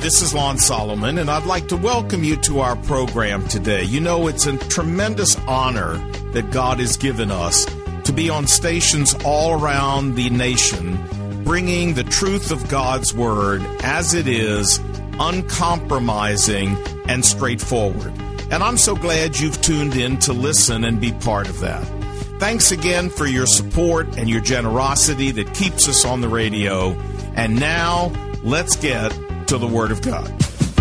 this is Lon Solomon, and I'd like to welcome you to our program today. You know, it's a tremendous honor that God has given us to be on stations all around the nation, bringing the truth of God's Word as it is, uncompromising and straightforward. And I'm so glad you've tuned in to listen and be part of that. Thanks again for your support and your generosity that keeps us on the radio. And now, let's get to the Word of God.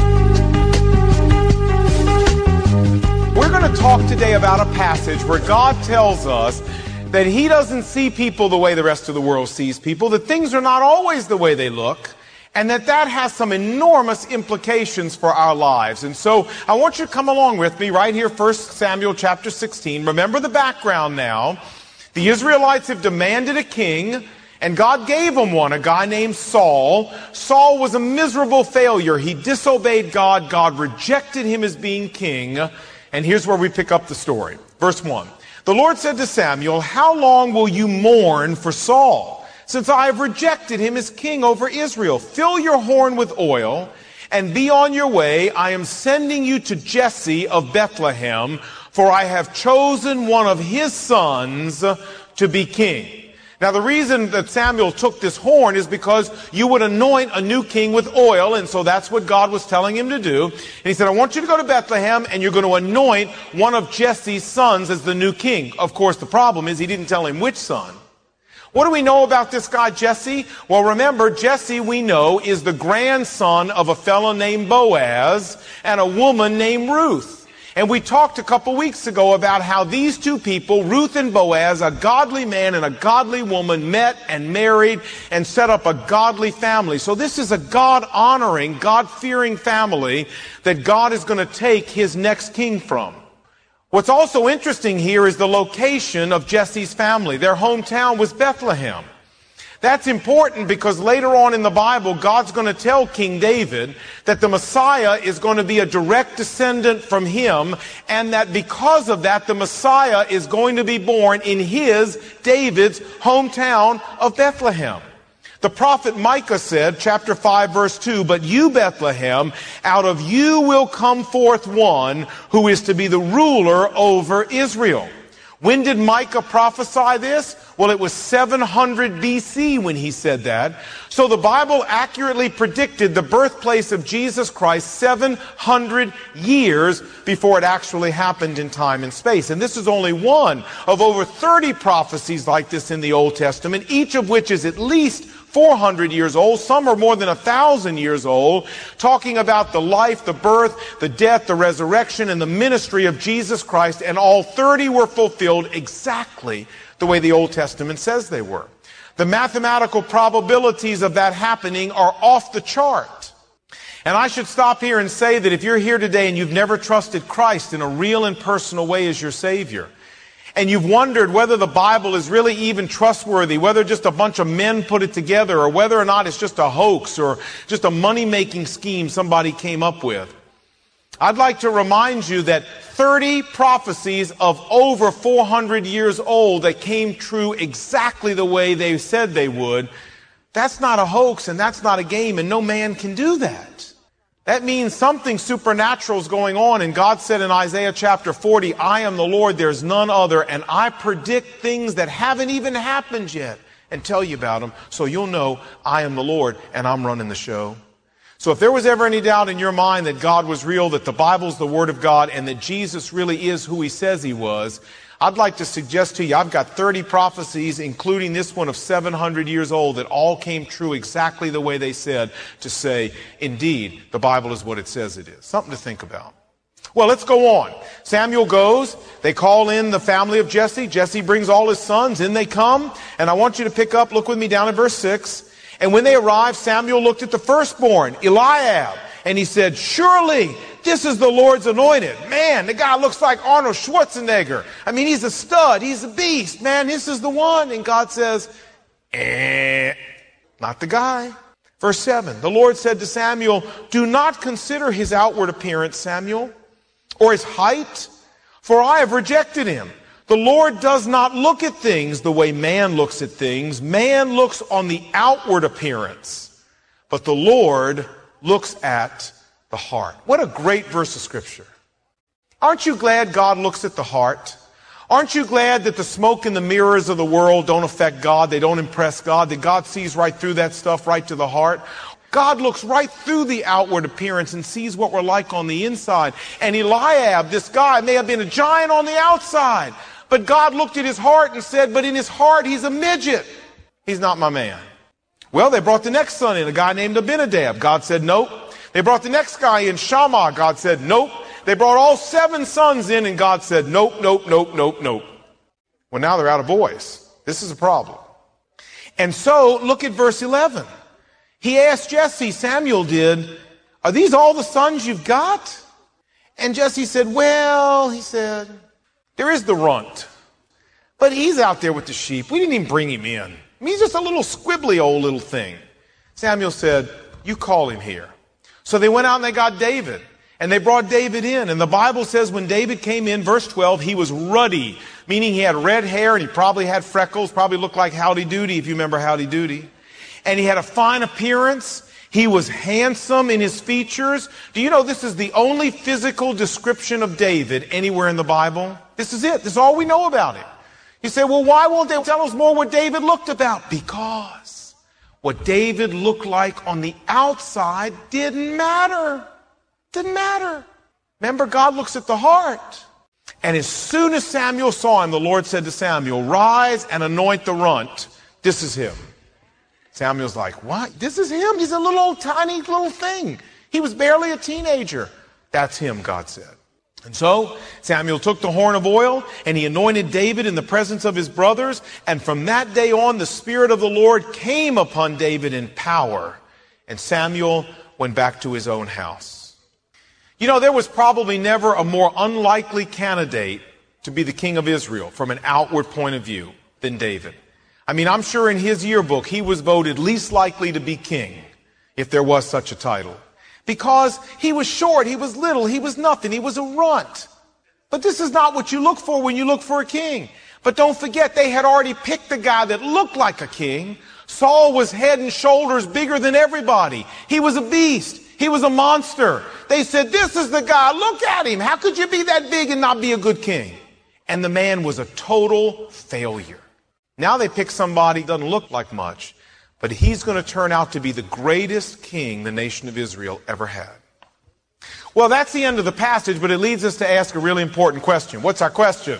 We're going to talk today about a passage where God tells us that He doesn't see people the way the rest of the world sees people, that things are not always the way they look, and that has some enormous implications for our lives. And so I want you to come along with me right here, 1 Samuel chapter 16. Remember the background now. The Israelites have demanded a king, and God gave them one, a guy named Saul. Saul was a miserable failure. He disobeyed God. God rejected him as being king. And here's where we pick up the story. Verse 1. The Lord said to Samuel, "How long will you mourn for Saul, since I have rejected him as king over Israel? Fill your horn with oil and be on your way. I am sending you to Jesse of Bethlehem, for I have chosen one of his sons to be king." Now, the reason that Samuel took this horn is because you would anoint a new king with oil, and so that's what God was telling him to do. And he said, I want you to go to Bethlehem, and you're going to anoint one of Jesse's sons as the new king. Of course, the problem is he didn't tell him which son. What do we know about this guy, Jesse? Well, remember, Jesse, we know, is the grandson of a fellow named Boaz and a woman named Ruth. And we talked a couple weeks ago about how these two people, Ruth and Boaz, a godly man and a godly woman, met and married and set up a godly family. So this is a God-honoring, God-fearing family that God is going to take his next king from. What's also interesting here is the location of Jesse's family. Their hometown was Bethlehem. That's important because later on in the Bible, God's going to tell King David that the Messiah is going to be a direct descendant from him, and that because of that, the Messiah is going to be born in David's hometown of Bethlehem. The prophet Micah said, chapter 5, verse 2, "But you, Bethlehem, out of you will come forth one who is to be the ruler over Israel." When did Micah prophesy this? Well, it was 700 BC when he said that. So the Bible accurately predicted the birthplace of Jesus Christ 700 years before it actually happened in time and space. And this is only one of over 30 prophecies like this in the Old Testament, each of which is at least 400 years old. Some are more than 1,000 years old, talking about the life, the birth, the death, the resurrection, and the ministry of Jesus Christ. And all 30 were fulfilled exactly the way the Old Testament says they were. The mathematical probabilities of that happening are off the chart. And I should stop here and say that if you're here today and you've never trusted Christ in a real and personal way as your Savior, and you've wondered whether the Bible is really even trustworthy, whether just a bunch of men put it together, or whether or not it's just a hoax or just a money-making scheme somebody came up with, I'd like to remind you that 30 prophecies of over 400 years old that came true exactly the way they said they would, that's not a hoax and that's not a game, and no man can do that. That means something supernatural is going on, and God said in Isaiah chapter 40, "I am the Lord, there's none other, and I predict things that haven't even happened yet and tell you about them, so you'll know I am the Lord and I'm running the show." So if there was ever any doubt in your mind that God was real, that the Bible's the Word of God, and that Jesus really is who He says He was, I'd like to suggest to you, I've got 30 prophecies, including this one of 700 years old, that all came true exactly the way they said, to say, indeed, the Bible is what it says it is. Something to think about. Well, let's go on. Samuel goes. They call in the family of Jesse. Jesse brings all his sons. In they come. And I want you to pick up, look with me down at verse 6. "And when they arrived, Samuel looked at the firstborn, Eliab, and he said, 'Surely this is the Lord's anointed.'" Man, the guy looks like Arnold Schwarzenegger. I mean, he's a stud. He's a beast. Man, this is the one. And God says, not the guy. Verse 7, the Lord said to Samuel, "Do not consider his outward appearance, Samuel, or his height, for I have rejected him. The Lord does not look at things the way man looks at things. Man looks on the outward appearance, but the Lord looks at the heart. What a great verse of Scripture. Aren't you glad God looks at the heart? Aren't you glad that the smoke and the mirrors of the world don't affect God? They don't impress God? That God sees right through that stuff, right to the heart? God looks right through the outward appearance and sees what we're like on the inside. And Eliab, this guy, may have been a giant on the outside, but God looked at his heart and said, but in his heart he's a midget. He's not my man. Well, they brought the next son in, a guy named Abinadab. God said, nope. They brought the next guy in, Shammah. God said, nope. They brought all 7 sons in, and God said, nope, nope, nope, nope, nope. Well, now they're out of boys. This is a problem. And so, look at verse 11. He asked Jesse, Samuel did, are these all the sons you've got? And Jesse said, well, he said, there is the runt, but he's out there with the sheep. We didn't even bring him in. I mean, he's just a little squibbly old little thing. Samuel said, you call him here. So they went out and they got David, and they brought David in. And the Bible says when David came in, verse 12, he was ruddy, meaning he had red hair and he probably had freckles, probably looked like Howdy Doody, if you remember Howdy Doody. And he had a fine appearance. He was handsome in his features. Do you know this is the only physical description of David anywhere in the Bible? This is it. This is all we know about him. You say, well, why won't they tell us more what David looked about? Because what David looked like on the outside didn't matter. Didn't matter. Remember, God looks at the heart. And as soon as Samuel saw him, the Lord said to Samuel, rise and anoint the runt. This is him. Samuel's like, what? This is him? He's a little old tiny little thing. He was barely a teenager. That's him, God said. And so Samuel took the horn of oil and he anointed David in the presence of his brothers. And from that day on, the Spirit of the Lord came upon David in power. And Samuel went back to his own house. You know, there was probably never a more unlikely candidate to be the king of Israel from an outward point of view than David. I mean, I'm sure in his yearbook he was voted least likely to be king, if there was such a title. Because he was short, he was little, he was nothing, he was a runt. But this is not what you look for when you look for a king. But don't forget, they had already picked a guy that looked like a king. Saul was head and shoulders bigger than everybody. He was a beast. He was a monster. They said, this is the guy, look at him. How could you be that big and not be a good king? And the man was a total failure. Now they pick somebody who doesn't look like much, but he's going to turn out to be the greatest king the nation of Israel ever had. Well, that's the end of the passage, but it leads us to ask a really important question. What's our question?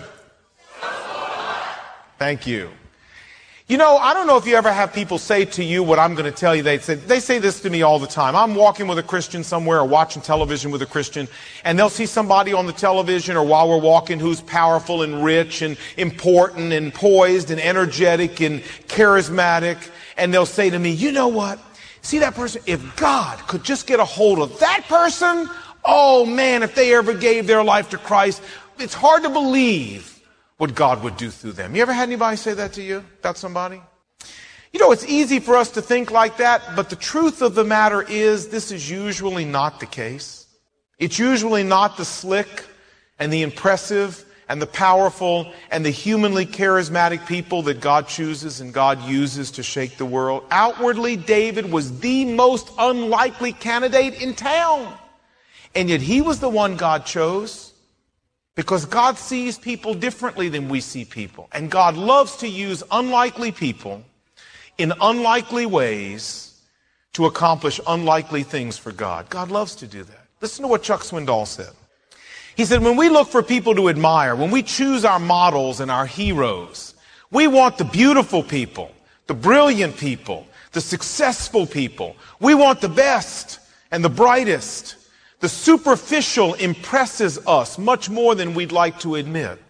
Thank you. You know, I don't know if you ever have people say to you what I'm going to tell you. They say this to me all the time. I'm walking with a Christian somewhere or watching television with a Christian, and they'll see somebody on the television or while we're walking who's powerful and rich and important and poised and energetic and charismatic, and they'll say to me, you know what? See that person? If God could just get a hold of that person, oh man, if they ever gave their life to Christ, it's hard to believe what God would do through them. You ever had anybody say that to you about somebody? You know, it's easy for us to think like that, but the truth of the matter is this is usually not the case. It's usually not the slick and the impressive and the powerful and the humanly charismatic people that God chooses and God uses to shake the world. Outwardly, David was the most unlikely candidate in town. And yet he was the one God chose. Because God sees people differently than we see people. And God loves to use unlikely people in unlikely ways to accomplish unlikely things for God. God loves to do that. Listen to what Chuck Swindoll said. He said, when we look for people to admire, when we choose our models and our heroes, we want the beautiful people, the brilliant people, the successful people. We want the best and the brightest. The superficial impresses us much more than we'd like to admit.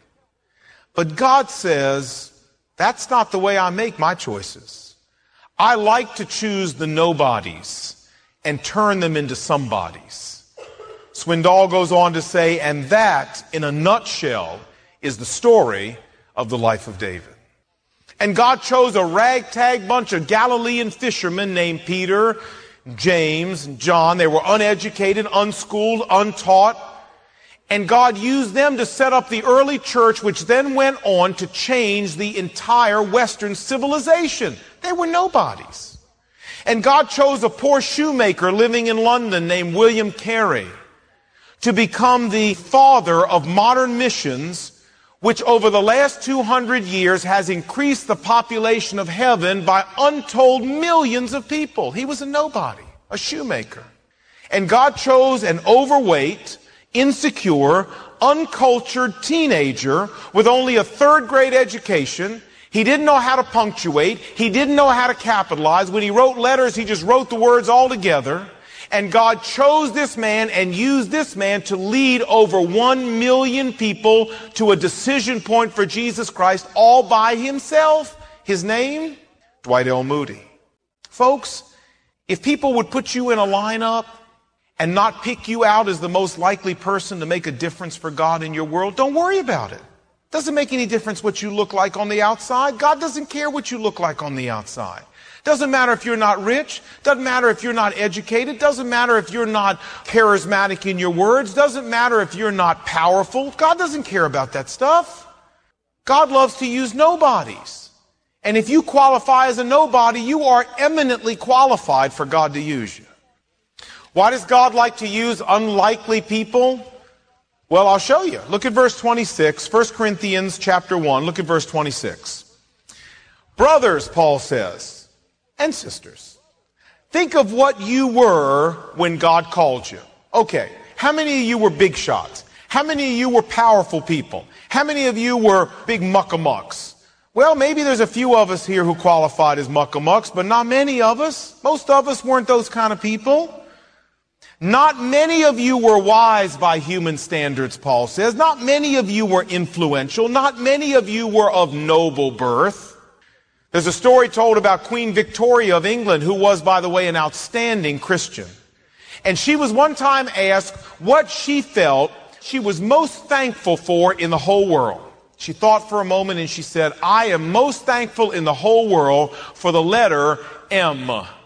But God says, that's not the way I make my choices. I like to choose the nobodies and turn them into somebodies. Swindoll goes on to say, and that, in a nutshell, is the story of the life of David. And God chose a ragtag bunch of Galilean fishermen named Peter, James and John. They were uneducated, unschooled, untaught. And God used them to set up the early church, which then went on to change the entire Western civilization. They were nobodies. And God chose a poor shoemaker living in London named William Carey to become the father of modern missions, which over the last 200 years has increased the population of heaven by untold millions of people. He was a nobody, a shoemaker. And God chose an overweight, insecure, uncultured teenager with only a third-grade education. He didn't know how to punctuate. He didn't know how to capitalize. When he wrote letters, he just wrote the words all together. And God chose this man and used this man to lead over 1 million people to a decision point for Jesus Christ all by himself. His name? Dwight L. Moody. Folks, if people would put you in a lineup and not pick you out as the most likely person to make a difference for God in your world, don't worry about it. Doesn't make any difference what you look like on the outside. God doesn't care what you look like on the outside. Doesn't matter if you're not rich. Doesn't matter if you're not educated. Doesn't matter if you're not charismatic in your words. Doesn't matter if you're not powerful. God doesn't care about that stuff. God loves to use nobodies. And if you qualify as a nobody, you are eminently qualified for God to use you. Why does God like to use unlikely people? Well, I'll show you. Look at verse 26, 1 Corinthians chapter 1. Look at verse 26. Brothers, Paul says, and sisters, think of what you were when God called you. Okay, how many of you were big shots? How many of you were powerful people? How many of you were big muck-a-mucks? Well, maybe there's a few of us here who qualified as muck-a-mucks, but not many of us. Most of us weren't those kind of people. Not many of you were wise by human standards, Paul says. Not many of you were influential. Not many of you were of noble birth. There's a story told about Queen Victoria of England, who was, by the way, an outstanding Christian. And she was one time asked what she felt she was most thankful for in the whole world. She thought for a moment and she said, I am most thankful in the whole world for the letter M.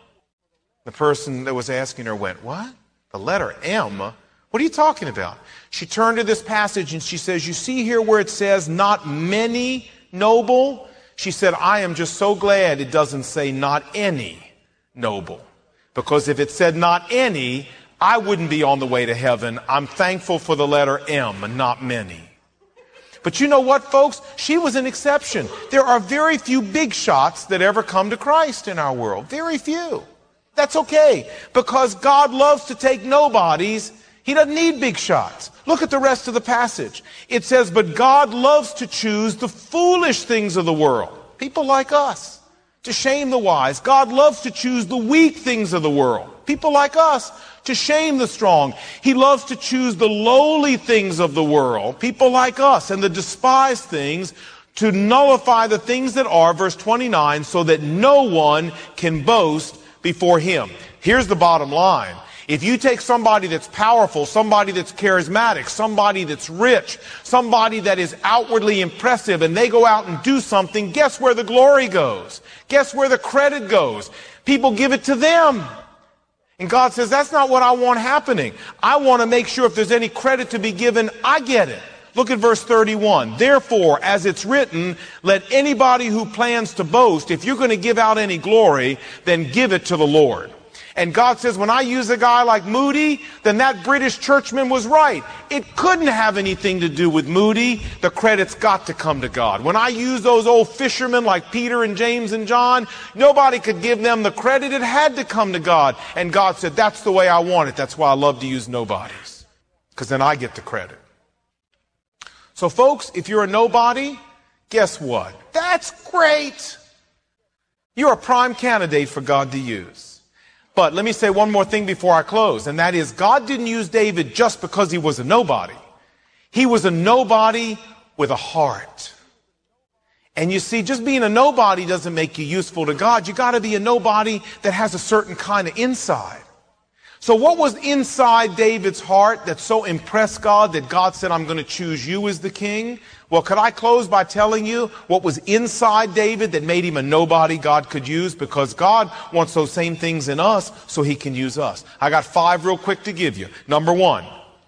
The person that was asking her went, what? The letter M? What are you talking about? She turned to this passage and she says, you see here where it says not many noble? She said, I am just so glad it doesn't say not any noble. Because if it said not any, I wouldn't be on the way to heaven. I'm thankful for the letter M and not many. But you know what, folks? She was an exception. There are very few big shots that ever come to Christ in our world. Very few. That's okay, because God loves to take nobodies. He doesn't need big shots. Look at the rest of the passage. It says, but God loves to choose the foolish things of the world, people like us, to shame the wise. God loves to choose the weak things of the world, people like us, to shame the strong. He loves to choose the lowly things of the world, people like us, and the despised things, to nullify the things that are, verse 29, so that no one can boast before him. Here's the bottom line. If you take somebody that's powerful, somebody that's charismatic, somebody that's rich, somebody that is outwardly impressive, and they go out and do something, guess where the glory goes? Guess where the credit goes? People give it to them. And God says, that's not what I want happening. I want to make sure if there's any credit to be given, I get it. Look at verse 31. Therefore, as it's written, let anybody who plans to boast, if you're going to give out any glory, then give it to the Lord. And God says, when I use a guy like Moody, then that British churchman was right. It couldn't have anything to do with Moody. The credit's got to come to God. When I use those old fishermen like Peter and James and John, nobody could give them the credit. It had to come to God. And God said, that's the way I want it. That's why I love to use nobodies, because then I get the credit. So folks, if you're a nobody, guess what? That's great. You're a prime candidate for God to use. But let me say one more thing before I close, and that is God didn't use David just because he was a nobody. He was a nobody with a heart. And you see, just being a nobody doesn't make you useful to God. You got to be a nobody that has a certain kind of inside. So what was inside David's heart that so impressed God that God said, I'm going to choose you as the king? Well, could I close by telling you what was inside David that made him a nobody God could use? Because God wants those same things in us so he can use us. I got 5 real quick to give you. Number 1.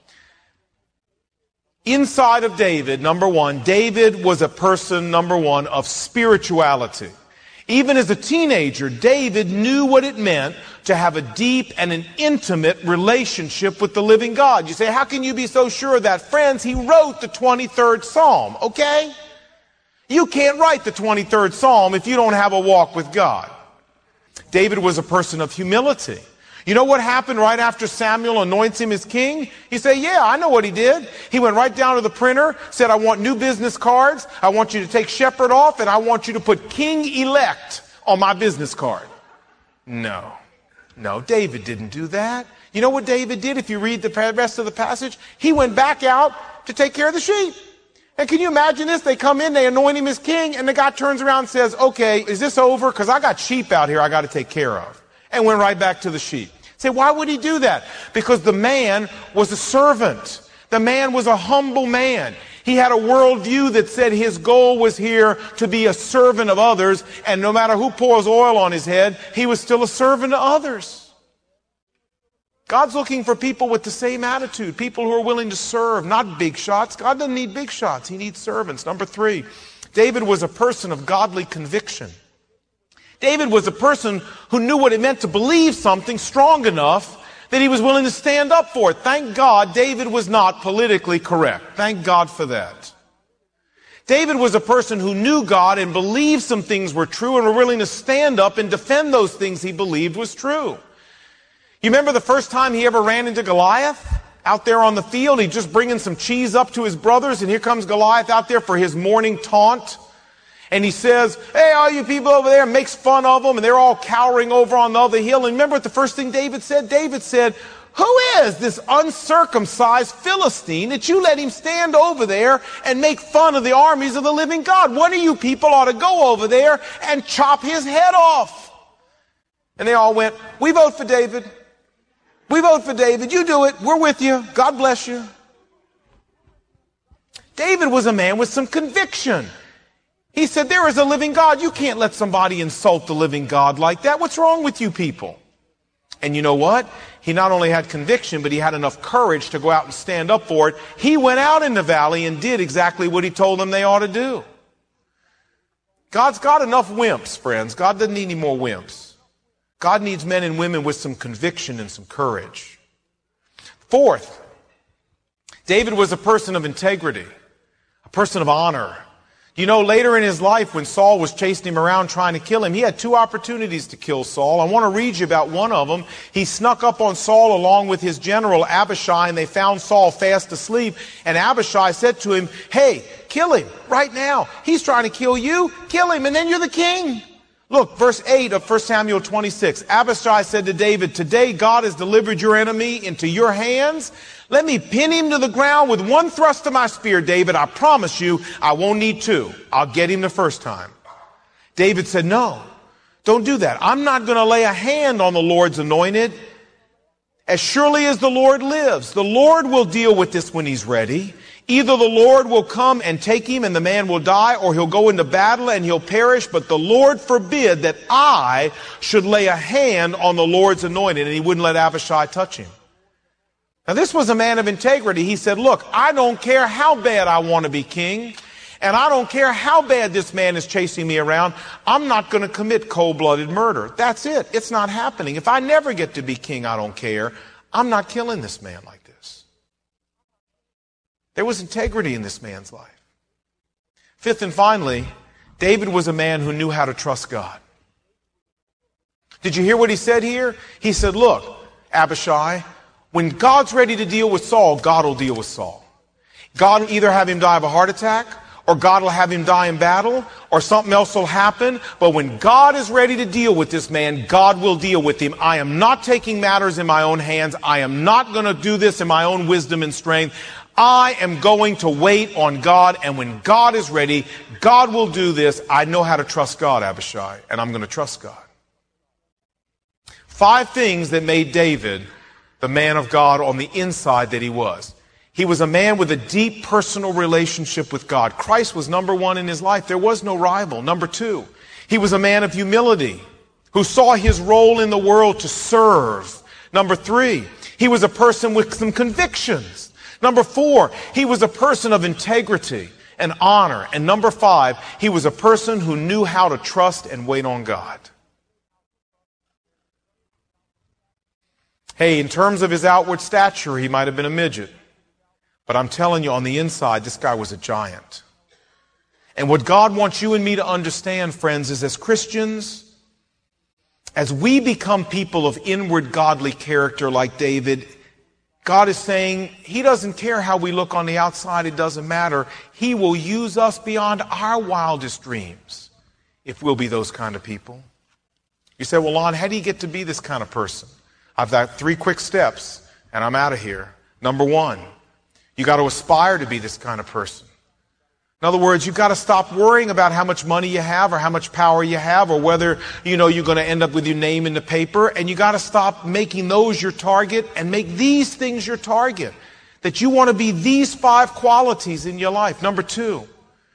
Inside of David, number 1, David was a person, number 1, of spirituality. Even as a teenager, David knew what it meant to have a deep and an intimate relationship with the living God. You say, how can you be so sure of that? Friends, he wrote the 23rd Psalm, okay? You can't write the 23rd Psalm if you don't have a walk with God. David was a person of humility. You know what happened right after Samuel anoints him as king? He said, yeah, I know what he did. He went right down to the printer, said, I want new business cards. I want you to take Shepherd off, and I want you to put king-elect on my business card. No, David didn't do that. You know what David did if you read the rest of the passage? He went back out to take care of the sheep. And can you imagine this? They come in, they anoint him as king, and the guy turns around and says, okay, is this over? Because I got sheep out here I got to take care of. And went right back to the sheep. Say, why would he do that? Because the man was a servant. The man was a humble man. He had a worldview that said his goal was here to be a servant of others, and no matter who pours oil on his head, he was still a servant to others. God's looking for people with the same attitude, people who are willing to serve, not big shots. God doesn't need big shots. He needs servants. Number 3, David was a person of godly conviction. David was a person who knew what it meant to believe something strong enough that he was willing to stand up for it. Thank God David was not politically correct. Thank God for that. David was a person who knew God and believed some things were true and were willing to stand up and defend those things he believed was true. You remember the first time he ever ran into Goliath? Out there on the field, he's just bringing some cheese up to his brothers, and here comes Goliath out there for his morning taunt. And he says, hey, all you people over there, makes fun of them, and they're all cowering over on the other hill. And remember what the first thing David said? David said, who is this uncircumcised Philistine that you let him stand over there and make fun of the armies of the living God? One of you people ought to go over there and chop his head off. And they all went, we vote for David. We vote for David. You do it. We're with you. God bless you. David was a man with some conviction. He said, there is a living God. You can't let somebody insult the living God like that. What's wrong with you people? And you know what? He not only had conviction, but he had enough courage to go out and stand up for it. He went out in the valley and did exactly what he told them they ought to do. God's got enough wimps, friends. God doesn't need any more wimps. God needs men and women with some conviction and some courage. 4th, David was a person of integrity, a person of honor. You know, later in his life, when Saul was chasing him around trying to kill him, he had 2 opportunities to kill Saul. I want to read you about one of them. He snuck up on Saul along with his general Abishai, and they found Saul fast asleep. And Abishai said to him, hey, kill him right now. He's trying to kill you. Kill him, and then you're the king. Look, verse 8 of 1 Samuel 26. Abishai said to David, today God has delivered your enemy into your hands. Let me pin him to the ground with one thrust of my spear, David. I promise you, I won't need 2. I'll get him the first time. David said, no, don't do that. I'm not going to lay a hand on the Lord's anointed. As surely as the Lord lives, the Lord will deal with this when he's ready. Either the Lord will come and take him and the man will die, or he'll go into battle and he'll perish. But the Lord forbid that I should lay a hand on the Lord's anointed. And he wouldn't let Abishai touch him. Now, this was a man of integrity. He said, look, I don't care how bad I want to be king, and I don't care how bad this man is chasing me around. I'm not going to commit cold-blooded murder. That's it. It's not happening. If I never get to be king, I don't care. I'm not killing this man like this. There was integrity in this man's life. 5th and finally, David was a man who knew how to trust God. Did you hear what he said here? He said, look, Abishai, when God's ready to deal with Saul, God will deal with Saul. God will either have him die of a heart attack, or God will have him die in battle, or something else will happen. But when God is ready to deal with this man, God will deal with him. I am not taking matters in my own hands. I am not going to do this in my own wisdom and strength. I am going to wait on God, and when God is ready, God will do this. I know how to trust God, Abishai, and I'm going to trust God. 5 things that made David the man of God on the inside that he was. He was a man with a deep personal relationship with God. Christ was number 1 in his life. There was no rival. Number 2, he was a man of humility who saw his role in the world to serve. Number 3, he was a person with some convictions. Number 4, he was a person of integrity. and honor. And number 5, he was a person who knew how to trust and wait on God. Hey, in terms of his outward stature, he might have been a midget. But I'm telling you, on the inside, this guy was a giant. And what God wants you and me to understand, friends, is as Christians, as we become people of inward godly character like David, God is saying he doesn't care how we look on the outside. It doesn't matter. He will use us beyond our wildest dreams if we'll be those kind of people. You say, well, Lon, how do you get to be this kind of person? I've got 3 quick steps, and I'm out of here. Number 1, you got to aspire to be this kind of person. In other words, you've got to stop worrying about how much money you have or how much power you have or whether, you're going to end up with your name in the paper. And you got to stop making those your target and make these things your target. That you want to be these 5 qualities in your life. Number 2,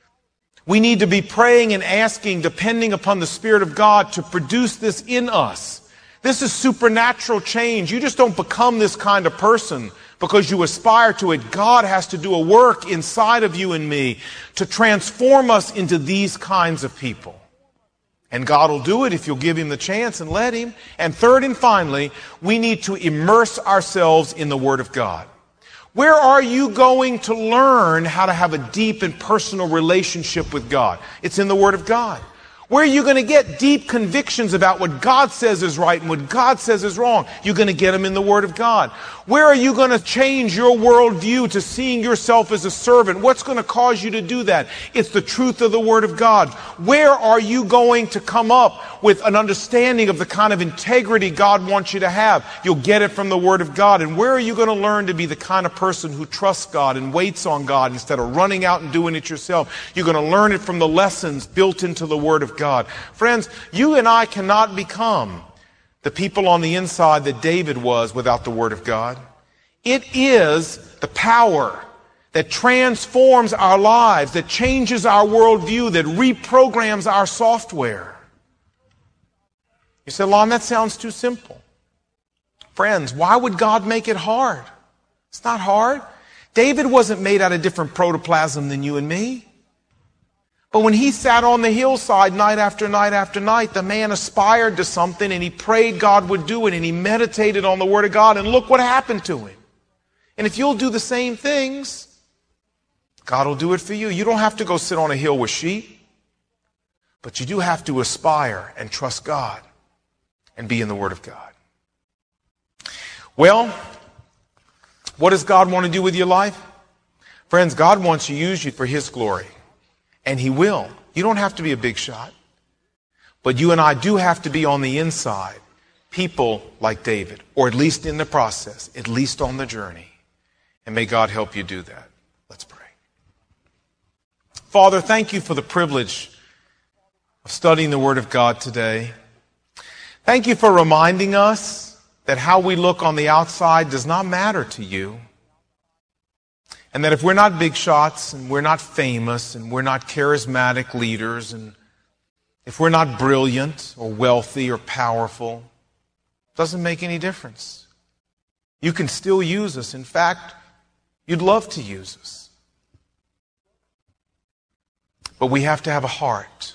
we need to be praying and asking, depending upon the Spirit of God, to produce this in us. This is supernatural change. You just don't become this kind of person because you aspire to it. God has to do a work inside of you and me to transform us into these kinds of people. And God will do it if you'll give him the chance and let him. And third and finally, we need to immerse ourselves in the Word of God. Where are you going to learn how to have a deep and personal relationship with God? It's in the Word of God. Where are you going to get deep convictions about what God says is right and what God says is wrong? You're going to get them in the Word of God. Where are you going to change your worldview to seeing yourself as a servant? What's going to cause you to do that? It's the truth of the Word of God. Where are you going to come up with an understanding of the kind of integrity God wants you to have? You'll get it from the Word of God. And where are you going to learn to be the kind of person who trusts God and waits on God instead of running out and doing it yourself? You're going to learn it from the lessons built into the Word of God. Friends, you and I cannot become the people on the inside that David was without the Word of God. It is the power that transforms our lives, that changes our worldview, that reprograms our software. You say, Lon, that sounds too simple. Friends, why would God make it hard? It's not hard. David wasn't made out of different protoplasm than you and me. But when he sat on the hillside night after night after night, the man aspired to something and he prayed God would do it and he meditated on the Word of God and look what happened to him. And if you'll do the same things, God will do it for you. You don't have to go sit on a hill with sheep, but you do have to aspire and trust God and be in the Word of God. Well, what does God want to do with your life? Friends, God wants to use you for His glory. And He will. You don't have to be a big shot. But you and I do have to be on the inside people like David, or at least in the process, at least on the journey. And may God help you do that. Let's pray. Father, thank you for the privilege of studying the Word of God today. Thank you for reminding us that how we look on the outside does not matter to you. And that if we're not big shots and we're not famous and we're not charismatic leaders and if we're not brilliant or wealthy or powerful, it doesn't make any difference. You can still use us. In fact, you'd love to use us. But we have to have a heart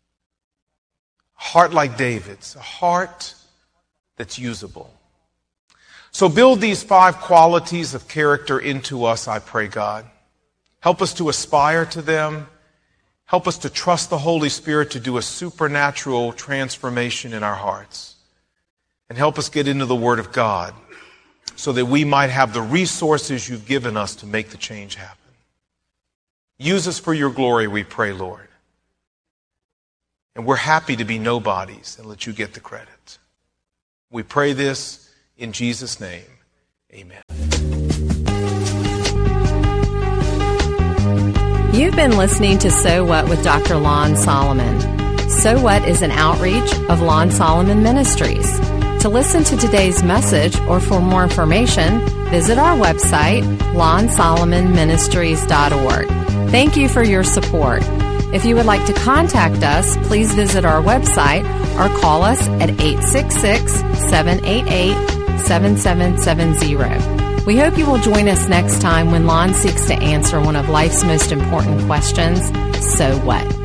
like David's, a heart that's usable. So build these 5 qualities of character into us, I pray, God. Help us to aspire to them. Help us to trust the Holy Spirit to do a supernatural transformation in our hearts. And help us get into the Word of God so that we might have the resources you've given us to make the change happen. Use us for your glory, we pray, Lord. And we're happy to be nobodies and let you get the credit. We pray this in Jesus' name, amen. You've been listening to So What with Dr. Lon Solomon. So What is an outreach of Lon Solomon Ministries. To listen to today's message or for more information, visit our website, lonsolomonministries.org. Thank you for your support. If you would like to contact us, please visit our website or call us at 866-788-7770. We hope you will join us next time when Lon seeks to answer one of life's most important questions, so what?